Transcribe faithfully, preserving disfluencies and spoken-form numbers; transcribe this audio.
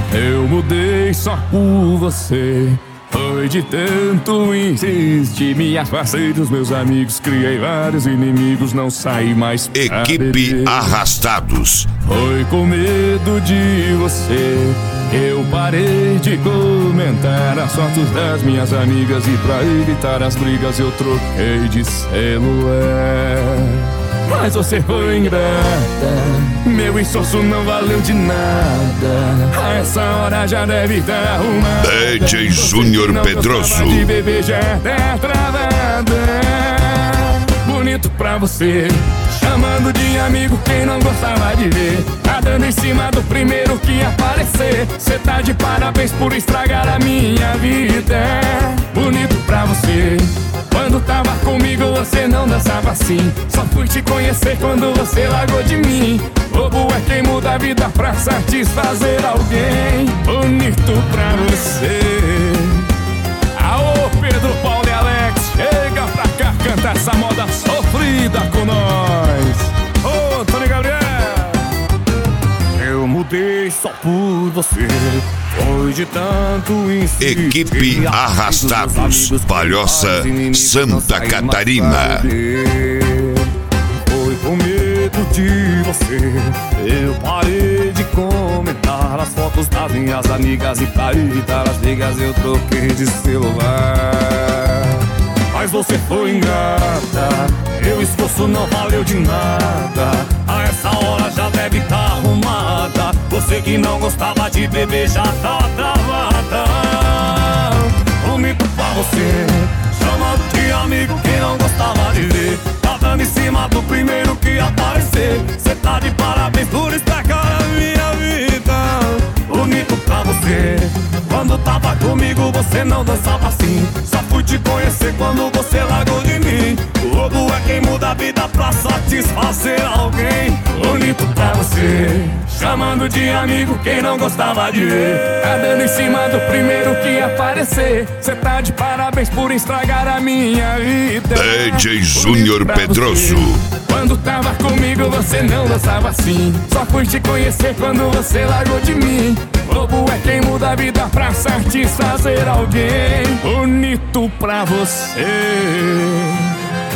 Eu mudei só por você. Foi de tanto insistir, me afastei dos meus amigos, criei vários inimigos, não saí mais pra Equipe beber. Arrastados. Foi com medo de você, eu parei de comentar as fotos das minhas amigas, e pra evitar as brigas eu troquei de celular. Mas você foi ingrata, meu esforço não valeu de nada. A essa hora já deve estar arrumada. D J Júnior Pedroso. De bebê já tá travada. Bonito pra você, chamando de amigo quem não gostava de ver. Tá dando em cima do primeiro que aparecer. Cê tá de parabéns por estragar a minha vida. Bonito pra você, quando tava comigo você não dançava assim. Só fui te conhecer quando você largou de mim. Bobo é quem muda a vida pra satisfazer alguém. Bonito pra você. Aô, Pedro, Paulo e Alex, chega pra cá, canta essa moda sofrida com nós. Ô, Tony Gabriel, eu mudei só por você. Foi de tanto insistir. Equipe Arrastados, Palhoça, Santa Catarina. Foi com medo de você, eu parei de comentar as fotos das minhas amigas, e pra evitar as brigas eu troquei de celular. Mas você foi ingrata, meu esforço não valeu de nada. A essa hora já deve estar arrumada. Você que não gostava de beber já tá travada. Bonito pra você, chamando de amigo quem não gostava de ver. Tá dando em cima do primeiro que aparecer. Cê tá de parabéns por estragar a minha vida. Bonito pra você, quando tava comigo você não dançava assim. Só fui te conhecer quando você largou de mim. O lobo é quem muda a vida pra satisfazer alguém. Bonito pra você, chamando de amigo quem não gostava de ver. Tá dando em cima do primeiro que aparecer. Cê tá de parabéns por estragar a minha vida. D J Júnior Pedroso. Quando tava comigo você não dançava assim. Só fui te conhecer quando você largou de mim. Lobo é quem muda a vida pra satisfazer alguém. Bonito pra você.